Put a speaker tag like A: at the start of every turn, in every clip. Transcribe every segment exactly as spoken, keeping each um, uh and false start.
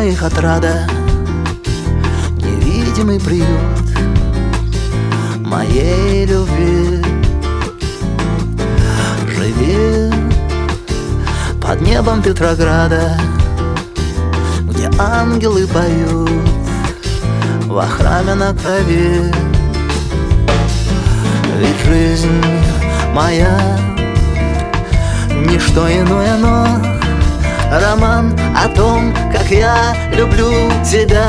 A: моих отрада, невидимый приют моей любви. Живи под небом Петрограда, где ангелы поют во храме на крови. Ведь жизнь моя ничто иное, но роман о том, как я люблю тебя.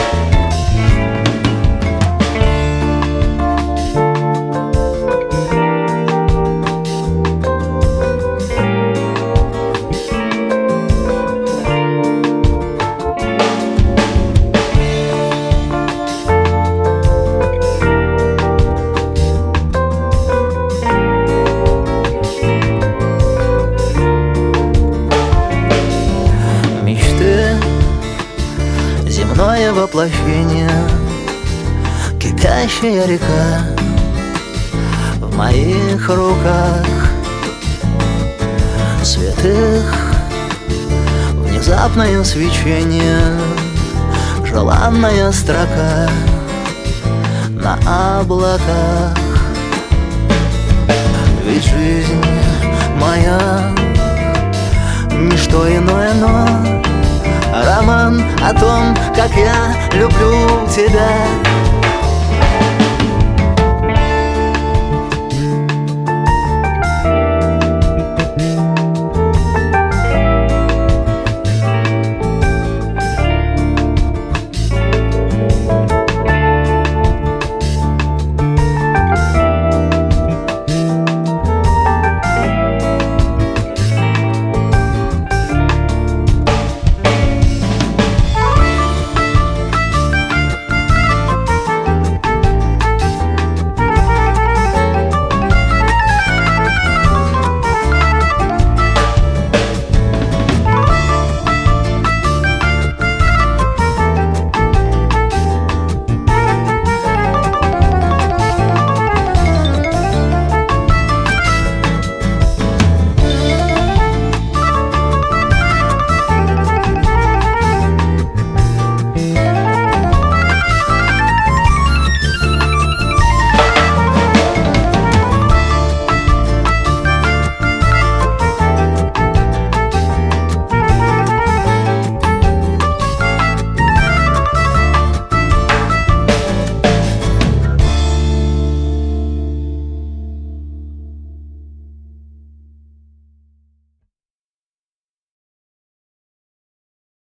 A: Земное воплощение, кипящая река в моих руках. Святых внезапное свечение, желанная строка на облаках. Ведь жизнь моя ничто иное, но роман о том, как я люблю тебя.